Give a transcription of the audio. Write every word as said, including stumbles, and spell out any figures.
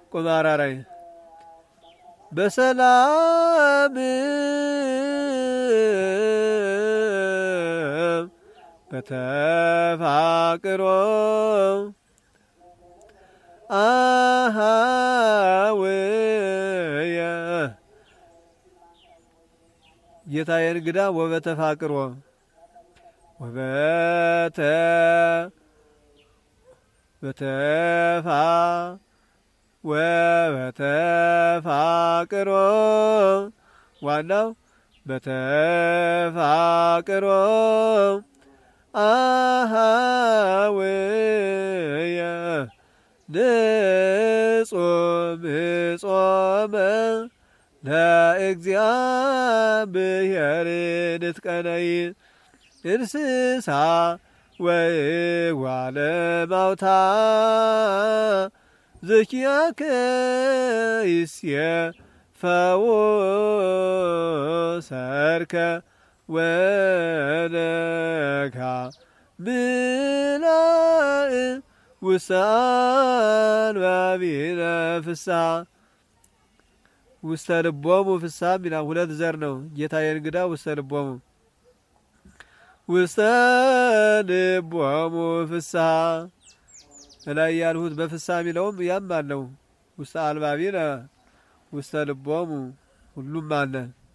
ቁማራራይ በሰላም በተፋቅሮ አሃወየ ጌታዬ እንግዳ ወበተፋቅሮ ወበተ በተፋ ወበተፋቅሮ ዋናው በተፋቅሮ አሃወየ ንጾም ጾመ ለእግዚአብሔር ንትቀነይ እንስሳ ወጓለ ማውታ ዘኪያከ ይሴፈዎ ሰርከ ወነካ ምላእ ውሳን ባቢነ ፍስሐ ውስተ ልቦሙ ፍስሐ ሚና ሁለት ዘር ነው። ጌታዬ እንግዳ ውስተ ልቦሙ ውስተ ልቦሙ ፍስሐ ላይ ያልሁት በፍስሐ ሚለውም ያም አለው። ውስተ አልባቢነ ውስተ ልቦሙ ሁሉም አለ።